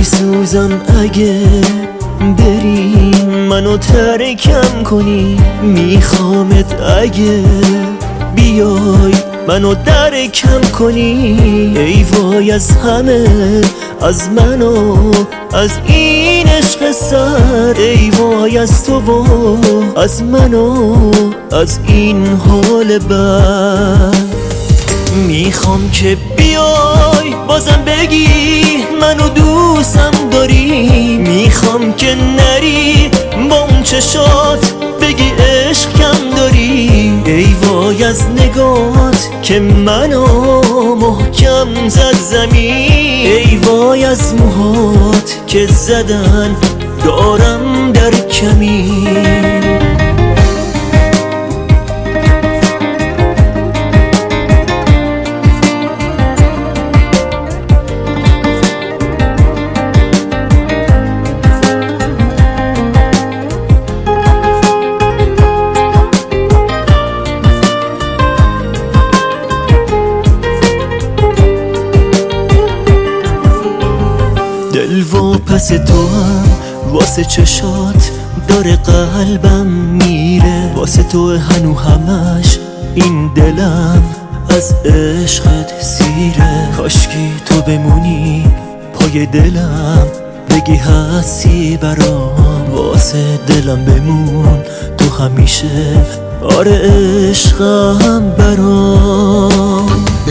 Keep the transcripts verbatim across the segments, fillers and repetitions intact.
میسوزم اگه بری منو ترکم کنی، میخوامت اگه بیای منو درکم کنی. ای وای از همه، از منو، از این عشق سر. ای وای از تو و از منو، از این حال بد. میخوام که بیای بازم بگی منو دوستم داری، میخوام که نری با اون چشات بگی عشق کم داری. ای وای از نگات که منو محکم زد زمین، ای وای از موهات که زدن دارم در کمین. دل و پس تو هم واسه چشات داره قلبم میره، واسه تو هنو همش این دلم از عشقت سیره. کاشکی تو بمونی پای دلم بگی هستی برام، واسه دلم بمون تو همیشه، آره عشقم برام.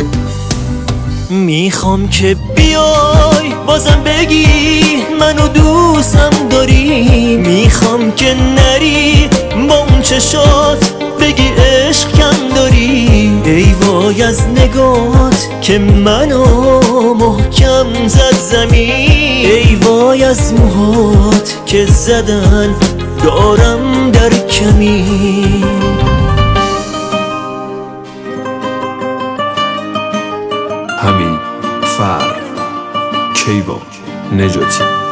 میخوام که بیای بازم بگی منو دوستم داری، میخوام که نری با اون چشات بگی عشق کم داری. ای وای از نگات که منو محکم زد زمین، ای وای از موهات که زدن دارم در کمین. حمید فرد کیوان نجاتی.